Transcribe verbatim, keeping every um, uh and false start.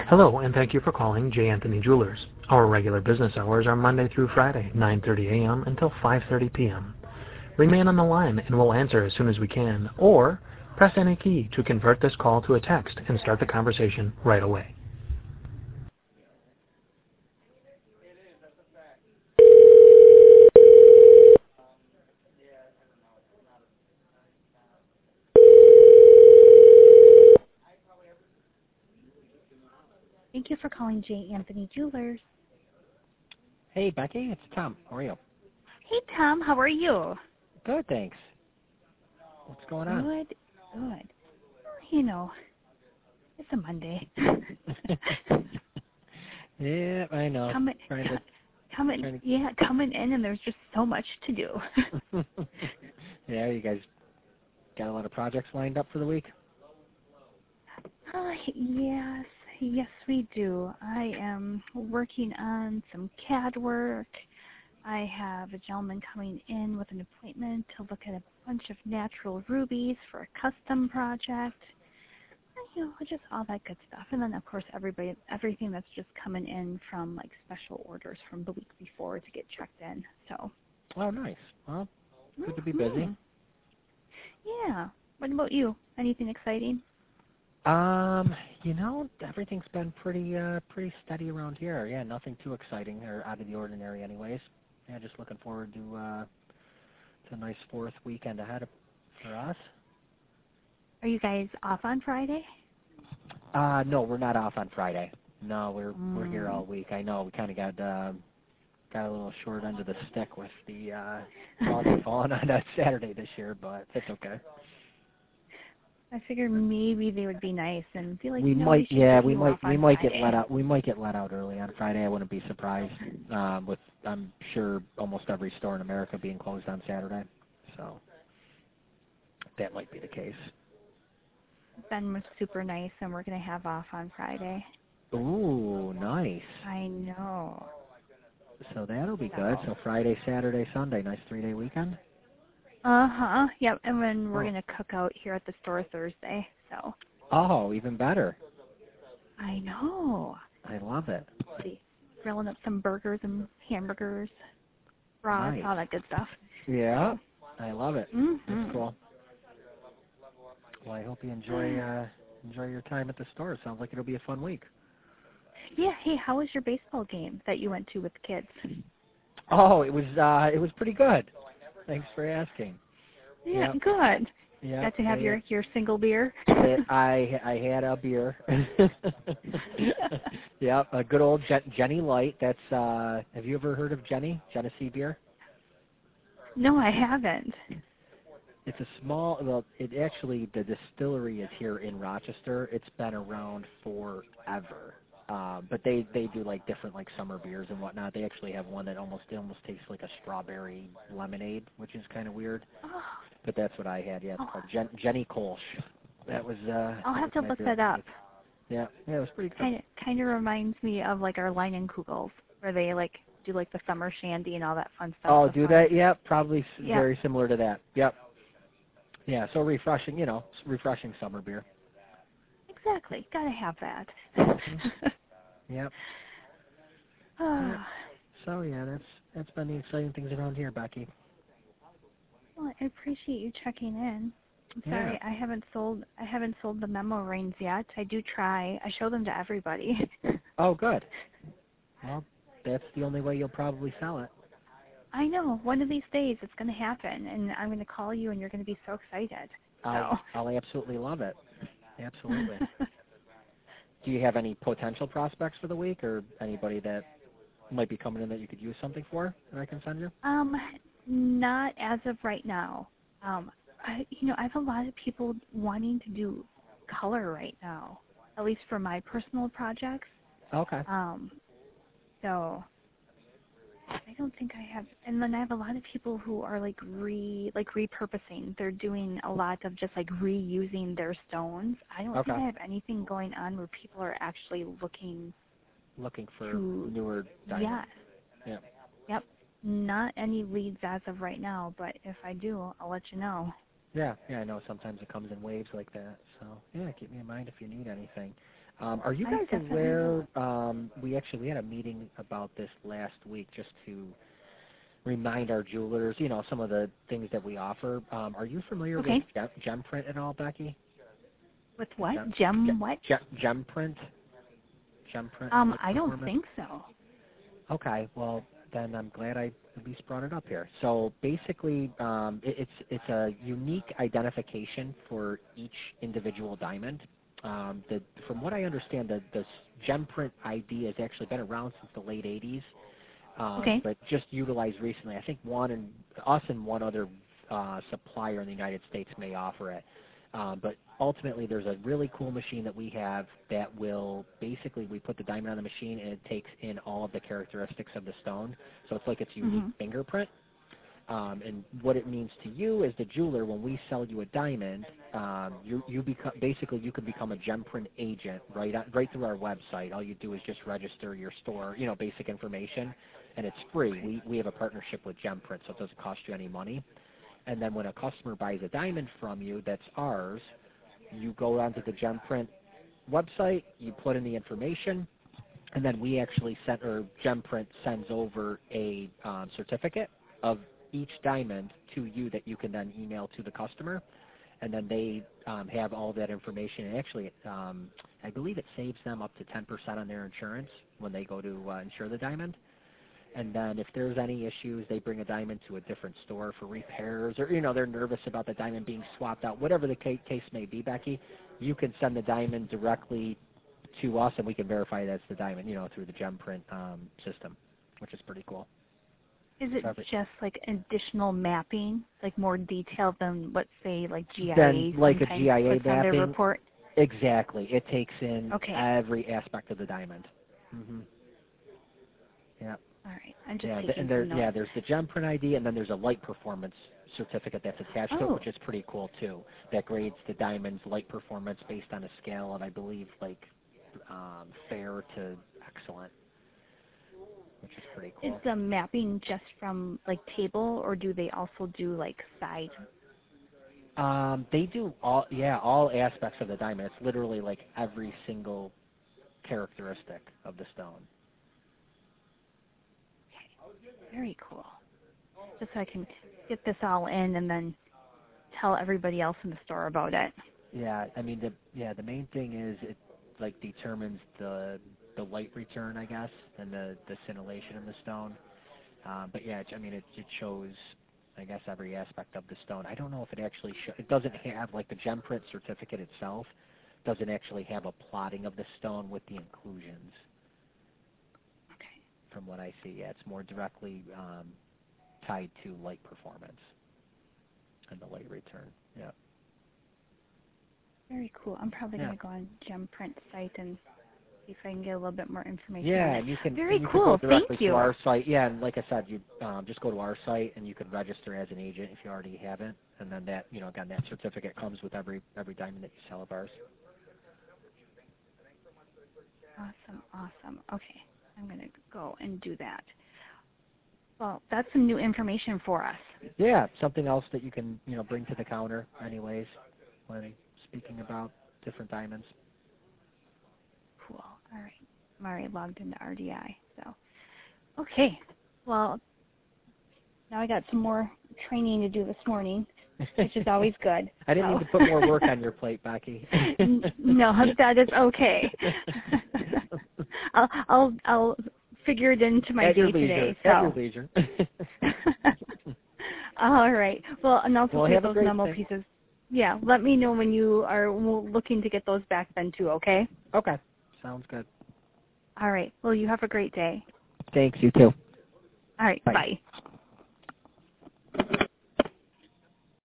Hello, and thank you for calling J. Anthony Jewelers. Our regular business hours are Monday through Friday, nine thirty a m until five thirty p m Remain on the line and we'll answer as soon as we can, or press any key to convert this call to a text and start the conversation right away. Thank you for calling J. Anthony Jewelers. Hey, Becky, it's Tom. How are you? Hey, Tom. How are you? Good, thanks. What's going on? Good, good. You know, it's a Monday. Yeah, I know. coming, Trying to, coming, trying to... yeah, coming in, and there's just so much to do. Yeah, you guys got a lot of projects lined up for the week? Uh, yes, yes, we do. I am working on some C A D work. I have a gentleman coming in with an appointment to look at a bunch of natural rubies for a custom project. You know, just all that good stuff. And then, of course, everybody, everything that's just coming in from, like, special orders from the week before to get checked in. So. Oh, nice. Well, good to be mm-hmm. busy. Yeah. What about you? Anything exciting? Um, you know, everything's been pretty, uh, pretty steady around here. Yeah, nothing too exciting or out of the ordinary, anyways. Yeah, just looking forward to, uh, to a nice fourth weekend ahead for us. Are you guys off on Friday? Uh, no, we're not off on Friday. No, we're Mm. we're here all week. I know we kind of got uh, got a little short end of the stick with the uh, holiday falling on that Saturday this year, but it's okay. I figured maybe they would be nice and be like, we no, might, we should yeah, get we you might off we on might Friday. get let out. We might get let out early on Friday. I wouldn't be surprised. Um, with I'm sure almost every store in America being closed on Saturday, so that might be the case. Ben was super nice, and we're going to have off on Friday. Ooh, nice. I know. So that'll be so. good. So Friday, Saturday, Sunday, nice three-day weekend. Uh-huh. Yep, and then we're Oh. going to cook out here at the store Thursday, so. Oh, even better. I know. I love it. See, grilling up some burgers and hamburgers, brats, Nice. all that good stuff. Yeah, I love it. Mm-hmm. That's cool. Well, I hope you enjoy uh, enjoy your time at the store. Sounds like it'll be a fun week. Yeah. Hey, how was your baseball game that you went to with the kids? Oh, it was uh, it was pretty good. Thanks for asking. Yeah, Yep. good. Yeah. Got to have I, your your single beer. I I had a beer. Yep, a good old Je- Jenny Light. That's uh, have you ever heard of Jenny Genesee beer? No, I haven't. It's a small, well, it actually, the distillery is here in Rochester. It's been around forever. Um, but they, they do like different like summer beers and whatnot. They actually have one that almost, it almost tastes like a strawberry lemonade, which is kind of weird. Oh, But that's what I had. Yeah, it's oh. called Jen, Jenny Kolsch. That was, uh, I'll that have was to my look beer. that up. Yeah, yeah, it was pretty good. Kind of, kind of reminds me of like our Leinenkugels, where they like do like the summer shandy and all that fun stuff. Oh, so do fun. that? Yep, probably s Yep. very similar to that. Yep. Yeah, so refreshing, you know, refreshing summer beer. Exactly. Gotta have that. Yep. Yep. So yeah, that's that's been the exciting things around here, Becky. Well, I appreciate you checking in. I'm Yeah. sorry I haven't sold I haven't sold the memo rings yet. I do try. I show them to everybody. Oh, good. Well, that's the only way you'll probably sell it. I know. One of these days it's going to happen, and I'm going to call you, and you're going to be so excited. I'll, So. I'll absolutely love it. Absolutely. Do you have any potential prospects for the week, or anybody that might be coming in that you could use something for that I can send you? Um, not as of right now. Um, I, you know, I have a lot of people wanting to do color right now, at least for my personal projects. Okay. Um, so I don't think I have, and then I have a lot of people who are like re, like repurposing. They're doing a lot of just like reusing their stones. I don't Okay. think I have anything going on where people are actually looking Looking for to, newer diamonds. yeah, Yeah. yep. Not any leads as of right now, but if I do, I'll let you know. Yeah, yeah, I know sometimes it comes in waves like that. So, yeah, keep me in mind if you need anything. Um, are you I guys definitely aware? Um, we actually we had a meeting about this last week just to remind our jewelers, you know, some of the things that we offer. Um, are you familiar Okay. with Gem, Gemprint at all, Becky? With what? Gem, Gem Gem, what? Gem, Gemprint? Gemprint? Um, like I don't performance? think so. Okay, well, then I'm glad I at least brought it up here. So basically, um, it, it's it's a unique identification for each individual diamond. Um, the, from what I understand, the, the Gemprint I D has actually been around since the late eighties, um, Okay. but just utilized recently. I think one and us and one other uh, supplier in the United States may offer it. Um, but ultimately, there's a really cool machine that we have that will basically, we put the diamond on the machine and it takes in all of the characteristics of the stone. So it's like its unique Mm-hmm. fingerprint. Um, and what it means to you as the jeweler, when we sell you a diamond, um, you, you become, basically you can become a Gemprint agent right on, right through our website. All you do is just register your store, you know, basic information, and it's free. Okay. We, we have a partnership with Gemprint, so it doesn't cost you any money. And then when a customer buys a diamond from you that's ours, you go onto the Gemprint website, you put in the information, and then we actually send, or Gemprint sends over a um, certificate of each diamond to you that you can then email to the customer, and then they um, have all that information. And actually, um, I believe it saves them up to ten percent on their insurance when they go to uh, insure the diamond. And then if there's any issues, they bring a diamond to a different store for repairs, or, you know, they're nervous about the diamond being swapped out, whatever the case may be, Becky, you can send the diamond directly to us, and we can verify that's the diamond, you know, through the Gemprint um, system, which is pretty cool. Is it Perfect. just like additional mapping, like more detail than what, say, like G I A Then, like a sometimes G I A puts on their mapping, report? exactly. It takes in Okay. every aspect of the diamond. Mm-hmm. Yeah. All right. I'm just Yeah, th- taking and there, some notes. yeah, there's the Gemprint I D, and then there's a light performance certificate that's attached to it, Oh. which is pretty cool too. That grades the diamond's light performance based on a scale of, I believe, like um, fair to excellent, which is pretty Is cool. the mapping just from like table, or do they also do like side? Um, they do all, yeah, all aspects of the diamond. It's literally like every single characteristic of the stone. Very cool. Just so I can get this all in and then tell everybody else in the store about it. Yeah, I mean, the yeah, the main thing is it like determines the the light return, I guess, and the the scintillation in the stone. Um, but yeah, it, I mean, it it shows, I guess, every aspect of the stone. I don't know if it actually sh- it doesn't have, like, the Gemprint certificate itself doesn't actually have a plotting of the stone with the inclusions. Okay. From what I see, yeah, it's more directly um, tied to light performance and the light return. Yeah. Very cool. I'm probably Yeah. going to go on Gemprint site and see if I can get a little bit more information Yeah, on it. and you can, Very and you cool. can go directly Thank you. to our site. Yeah, and like I said, you um, just go to our site and you can register as an agent if you already haven't, and then that, you know, again, that certificate comes with every every diamond that you sell of ours. Awesome, awesome. Okay, I'm going to go and do that. Well, that's some new information for us. Yeah, something else that you can, you know, bring to the counter, anyways, when speaking about different diamonds. Cool. All right. I'm already logged into R D I. So, okay. Well, now I got some more training to do this morning, which is always good. I didn't so. mean to put more work on your plate, Becky. No, that is okay. I'll I'll I'll figure it into my At day your leisure. today. At So. your leisure. All right. Well, and also Well, take have a those great memo day. pieces. Yeah, let me know when you are looking to get those back then too. Okay. Okay. Sounds good. All right. Well, you have a great day. Thanks. You too. All right. Bye. Bye.